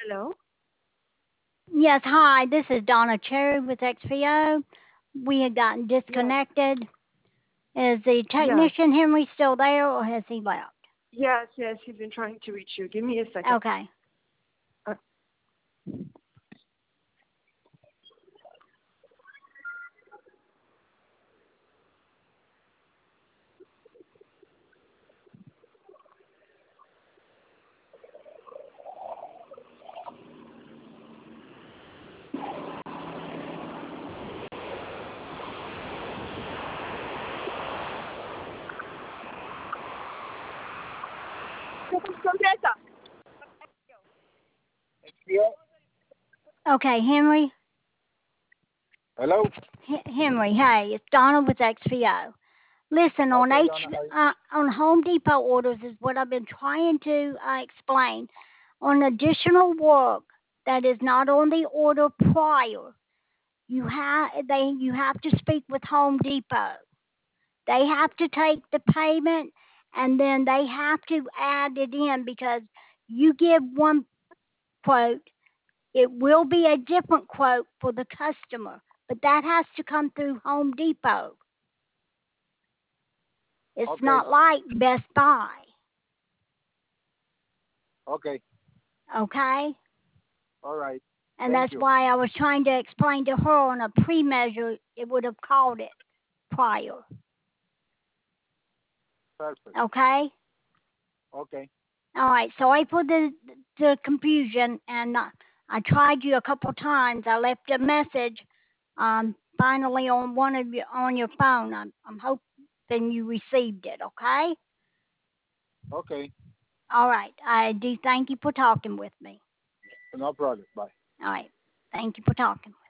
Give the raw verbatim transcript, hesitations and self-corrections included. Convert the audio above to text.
Hello? Yes, hi. This is Donna Cherry with X P O. We had gotten Yes. disconnected. Is the Yes. technician Henry still there, or has he left? Yes, yes, he's been trying to reach you. Give me a second. Okay. Uh, Okay, Henry. Hello? H- Henry, hey, it's Donna with X P O. Listen, on Okay, H Donna, how are you? uh, on Home Depot orders is what I've been trying to uh, explain. On additional work that is not on the order prior, you have they you have to speak with Home Depot. They have to take the payment and then they have to add it in because you give one quote, it will be a different quote for the customer, but that has to come through Home Depot. It's Okay, not like Best Buy, okay, okay? all right. And Thank that's you. why I was trying to explain to her on a pre-measure, it would have called it prior, Perfect. okay? Okay, All right, sorry for the the confusion, and uh, I tried you a couple times. I left a message, um, finally on one of your on your phone. I'm I'm hoping you received it. Okay. okay. All right. I do thank you for talking with me. No problem. Bye. All right. Thank you for talking.